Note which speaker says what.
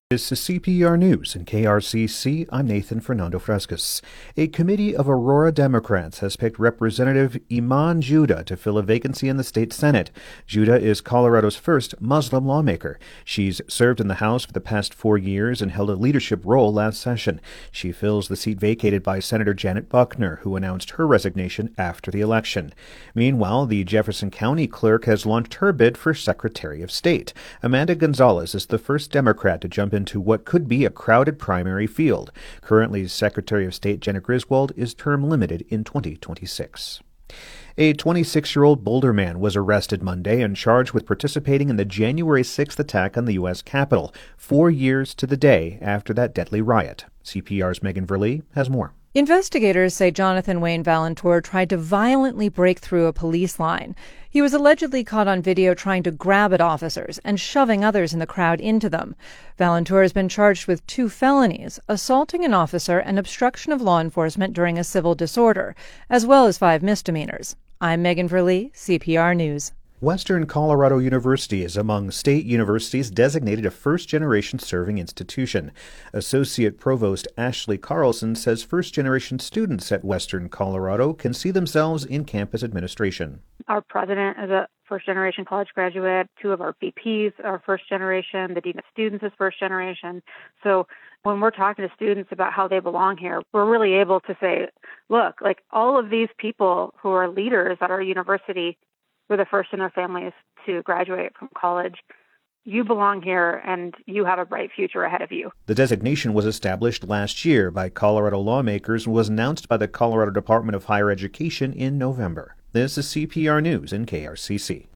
Speaker 1: This is CPR News in KRCC. I'm Nathan Fernando Frescas. A committee of Aurora Democrats has picked Representative Iman Judah to fill a vacancy in the state Senate. Judah is Colorado's first Muslim lawmaker. She's served in the House for the past 4 years and held a leadership role last session. She fills the seat vacated by Senator Janet Buckner, who announced her resignation after the election. Meanwhile, the Jefferson County clerk has launched her bid for Secretary of State. Amanda Gonzalez is the first Democrat to jump into what could be a crowded primary field. Currently, Secretary of State Jena Griswold is term limited in 2026. A 26-year-old Boulder man was arrested Monday and charged with participating in the January 6th attack on the U.S. Capitol, 4 years to the day after that deadly riot. CPR's Megan Verlee has more.
Speaker 2: Investigators say Jonathan Wayne Valentour tried to violently break through a police line. He was allegedly caught on video trying to grab at officers and shoving others in the crowd into them. Valentour has been charged with 2 felonies, assaulting an officer and obstruction of law enforcement during a civil disorder, as well as 5 misdemeanors. I'm Megan Verlee, CPR News.
Speaker 1: Western Colorado University is among state universities designated a first-generation serving institution. Associate Provost Ashley Carlson says first-generation students at Western Colorado can see themselves in campus administration.
Speaker 3: Our president is a first-generation college graduate. 2 of our VPs are first-generation. The dean of students is first-generation. So when we're talking to students about how they belong here, we're really able to say, look, like all of these people who are leaders at our university were the first in their families to graduate from college. You belong here, and you have a bright future ahead of you.
Speaker 1: The designation was established last year by Colorado lawmakers and was announced by the Colorado Department of Higher Education in November. This is CPR News in KRCC.